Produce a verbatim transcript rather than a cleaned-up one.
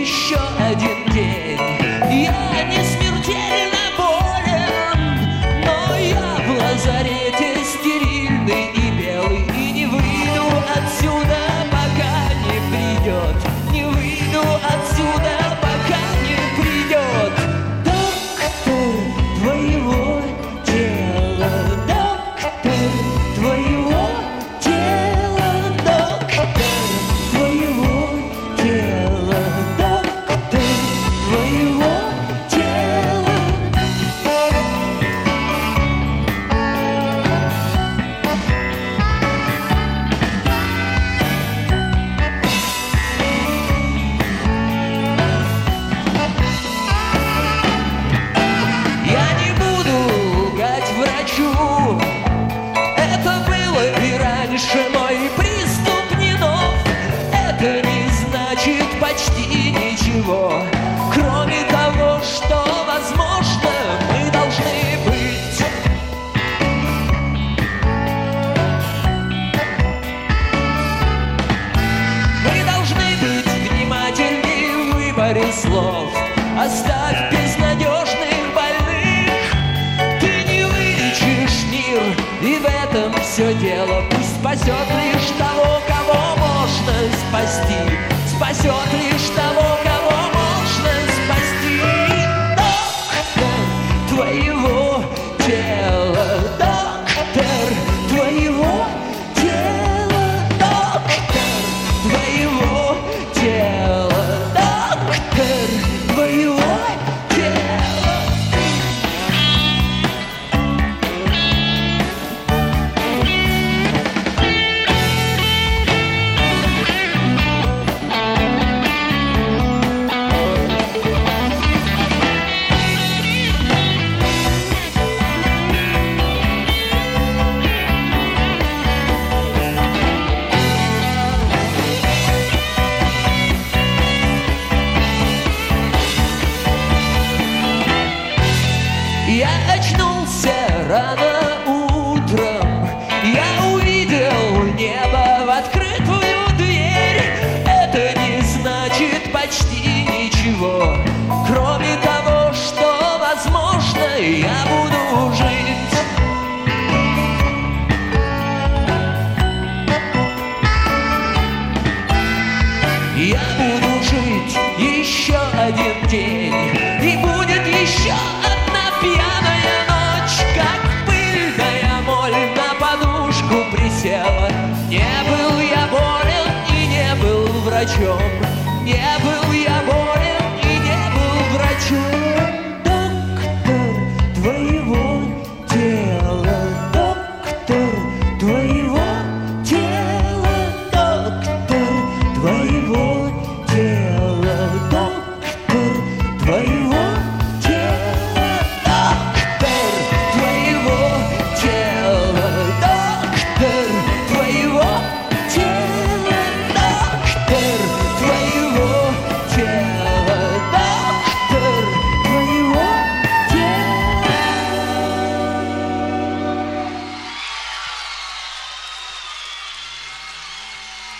еще один день. Я не смертельно болен, но я в лазарете стерильный и белый, и не выйду отсюда, пока не придет. Не выйду отсюда, пока не придет доктор твоего тела, доктор твоего тела, доктор твоего тела, доктор твоего тела. Я не буду лгать врачу, это было и раньше, мой приступ не нов. Это не значит почти ничего, кроме того, что, возможно, мы должны быть. Мы должны быть внимательны в выборе слов. Оставь безнадежных больных, ты не вылечишь мир, и в этом все дело. Пусть спасет лишь того, кого можно спасти, спасет лишь того, кого можно спасти. Доктор твоего тела, доктор твоего тела, доктор твоего тела, доктор твоего тела. Я очнулся рано утром, я увидел небо в открытую дверь. Это не значит почти ничего, кроме того, что, возможно, я буду жить. Я буду жить еще один день, и будет еще одна пьяная ночь, как пыльная моль на подушку присела. Не был я болен и не был врачом,